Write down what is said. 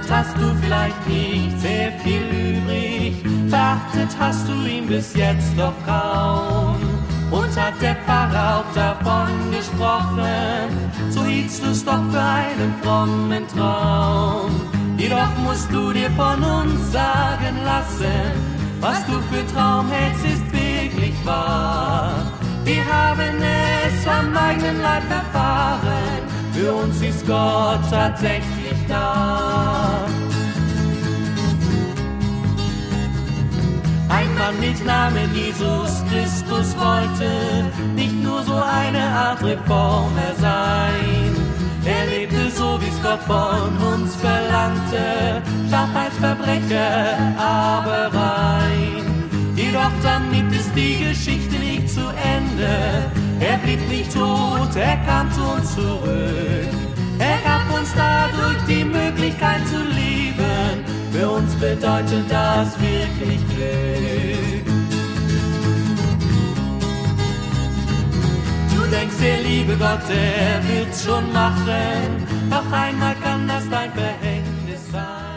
hast du vielleicht nicht sehr viel übrig, beachtet hast du ihn bis jetzt doch kaum. Und hat der Pfarrer auch davon gesprochen, so hieltst du's doch für einen frommen Traum. Jedoch musst du dir von uns sagen lassen, was du für Traum hältst, ist wirklich wahr. Wir haben es am eigenen Leib erfahren, für uns ist Gott tatsächlich da. Ein Mann mit Namen Jesus Christus wollte nicht nur so eine Art Reformer sein. Er lebte so, wie's Gott von uns verlangte, starb als Verbrecher, aber rein. Jedoch damit ist die Geschichte nicht zu Ende. Er blieb nicht tot, er kam zu uns zurück. Er gab uns dadurch die Möglichkeit zu leben. Für uns bedeutet das wirklich Glück. Du denkst, der liebe Gott, er wird's schon machen. Doch einmal kann das dein Verhängnis sein.